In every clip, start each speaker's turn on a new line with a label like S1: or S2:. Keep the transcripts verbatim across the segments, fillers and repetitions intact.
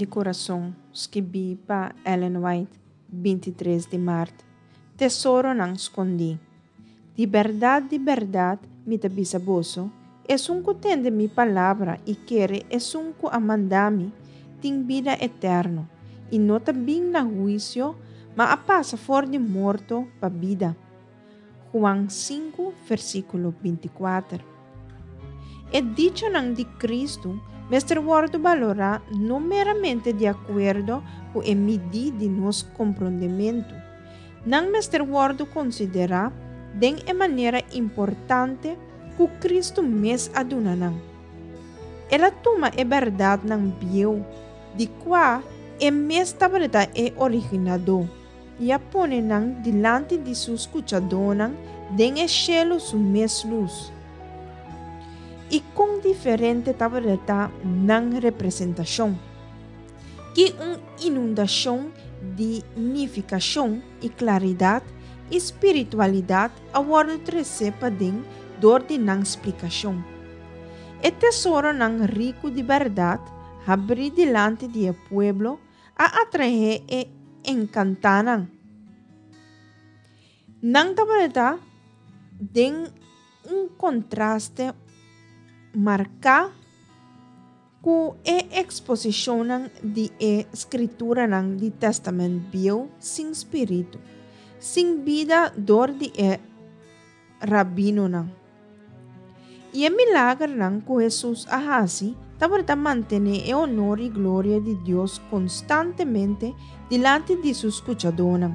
S1: coração, escrevi para Ellen White, vinte e três de março. Tesouro não escondi. De verdade, de verdade, me tabisa boso, es un que tende mi palavra e quer es un que amanda-me, tem vida eterno, e não também na juízo, mas a passa fora de morto para vida. Juan cinco, versículo vinte e quatro. É dicho não de Cristo, mestre word valora não meramente de acordo com a medida de nosso compreendimento. Não mestre word considera de a maneira importante que Cristo mes aduna não. Ela toma a verdade não bio, de qual é mes tabreta é originador, e a põe não delante de seus escuchadores não, den o cielo su mes luz. E com diferente tabreta não representação, que uma inundação de unificação e claridade e espiritualidade a bordo tresepa den dor de não explicação. E tesouro não rico de verdade abre delante de pueblo a atrair e encantar não. Não tabreta den um contraste marcar com a exposição de a escritura de testamento bio sem espírito, sem vida dor de e rabino não. E é milagre não que Jesus ahasi tabreta manter o honor e glória de Deus constantemente delante de seus escuchadores.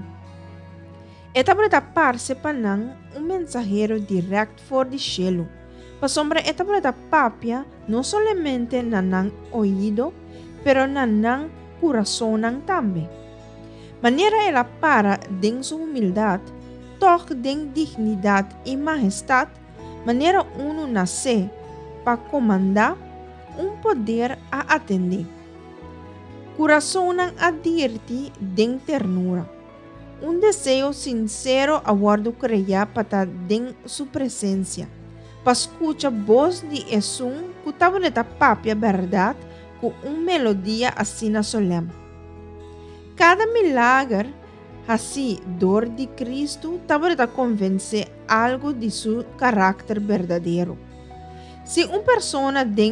S1: E tabreta parse para não um mensageiro direto fora de cielo. Para sombra e tabreta papia não somente na não ouído, pero na não coração não também. Maneira ela para den sua humildade, toque den dignidade e majestade, maneira uno nasce para comandar um poder a atender. Coração não advirte den ternura. Um desejo sincero a guardo creia para den sua presença. Para escutar a voz de Jesus que tabreta papia verdade com uma melodia assim solene. Cada milagre, assim, dor de Cristo, tabreta convence algo de seu caráter verdadeiro. Se uma pessoa tem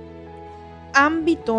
S1: o âmbito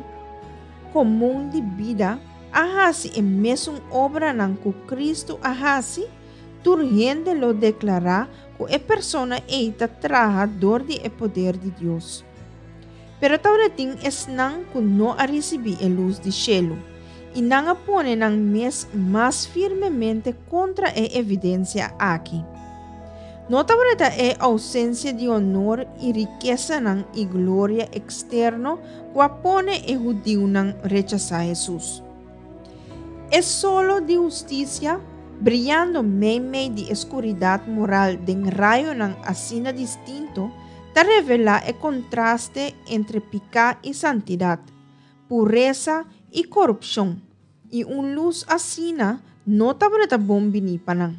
S1: comum de vida, ahasi é mesmo obra não que Cristo ahasi, urgente lo declarar que a pessoa eita traga dor de poder de Deus. Pero tabratin es não que não a receber a luz de cielo, e não a põe não mes mais firmemente contra a evidência aqui. Não tabreta é ausência de honor e riqueza não e glória externo que a põe a judeu não rechazar Jesus. É solo de justiça, brilhando meio de escuridade moral de um raio não assina distinto, te revela o contraste entre pecado e santidade, pureza e corrupção, e uma luz assina não tabreta bom bini panang.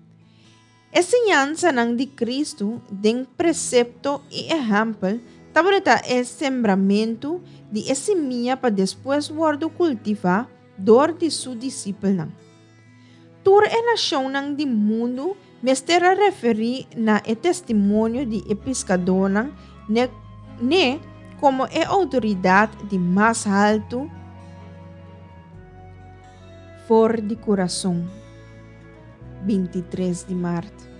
S1: A enseñança não de Cristo, de precepto e exemplo, tabreta é sembramento de a semente para depois guardo cultivar dor de seu discípulo. Tur é nação não de mundo, mestera referir na e testemunho de pescador ne, ne como é autoridade de mais alto for de coração. vinte e três de março.